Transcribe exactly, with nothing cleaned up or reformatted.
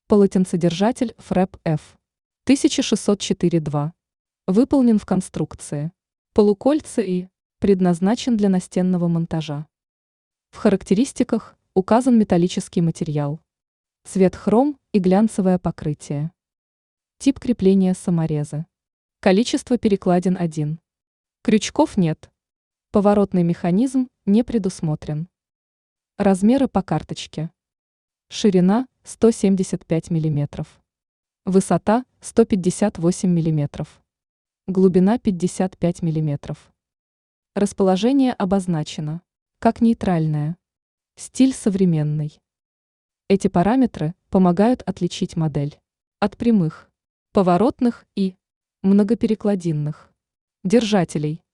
Полотенцедержатель фрэп эф тысяча шестьсот четыре два. Выполнен в конструкции полукольца и предназначен для настенного монтажа. В характеристиках указан металлический материал, цвет хром и глянцевое покрытие. Тип крепления саморезы. Количество перекладин один. Крючков нет. Поворотный механизм не предусмотрен. Размеры по карточке. Ширина сто семьдесят пять миллиметров. Высота сто пятьдесят восемь миллиметров. Глубина пятьдесят пять миллиметров. Расположение обозначено как нейтральное. Стиль современный. Эти параметры помогают отличить модель от прямых, поворотных и многоперекладинных держателей.